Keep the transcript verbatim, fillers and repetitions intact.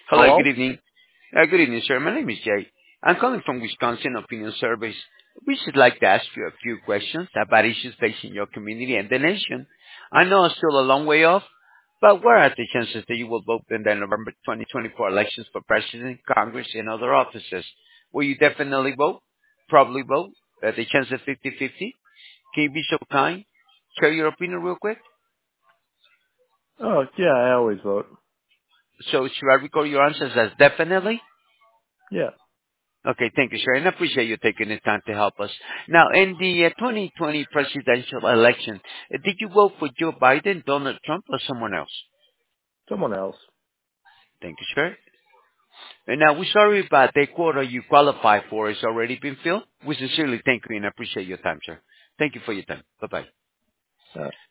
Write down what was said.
Hello, good Hello? evening. Uh, Good evening, sir. My name is Jay. I'm calling from Wisconsin Opinion Surveys. We should like to ask you a few questions about issues facing your community and the nation. I know it's still a long way off, but what are the chances that you will vote in the November twenty twenty-four elections for president, Congress, and other offices? Will you definitely vote? Probably vote? Uh, the chance is fifty-fifty? Can you be so kind? Share your opinion real quick? Oh, yeah, I always vote. So should I record your answers as definitely? Yeah, Okay, thank you, sir, and I appreciate you taking the time to help us. Now, in the uh, twenty twenty presidential election, uh, did you vote for Joe Biden, Donald Trump, or someone else? someone else. Thank you, sir. And now, we're sorry about the quota you qualify for has already been filled. We sincerely thank you and appreciate your time, sir. Thank you for your time. Bye-bye. Uh,